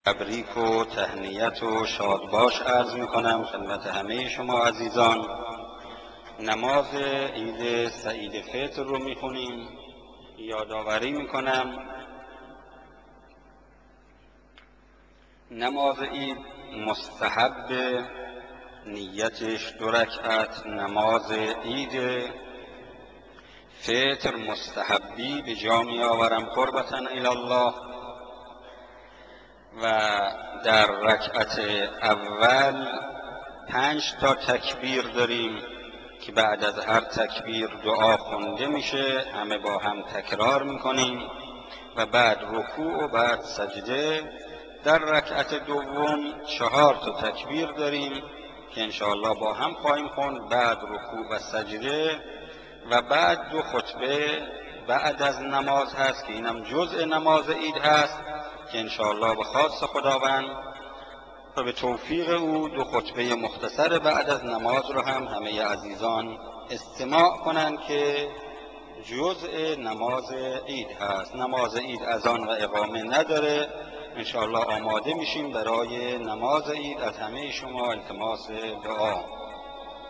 تبریک و تهنیت و شادباش عرض میکنم خدمت همه شما عزیزان. نماز عید سعید فطر رو میخونیم. یادآوری میکنم نماز عید مستحب، نیتش 2 رکعت نماز عید فطر مستحبی به جا می آورم قربة الی الله. و در رکعت اول 5 تا تکبیر داریم که بعد از هر تکبیر دعا خونده میشه، همه با هم تکرار میکنیم و بعد رکوع و بعد سجده. در رکعت دوم 4 تا تکبیر داریم که انشاءالله با هم خواهیم خوند، بعد رکوع و سجده و بعد 2 خطبه بعد از نماز هست که اینم جزء نماز عید هست که انشاءالله به خواست خداوند و به توفیق او 2 خطبه مختصر بعد از نماز رو هم همه عزیزان استماع کنند که جزء نماز عید هست. نماز عید اذان و اقامه نداره. انشاءالله آماده میشیم برای نماز عید. از همه شما التماس دعا.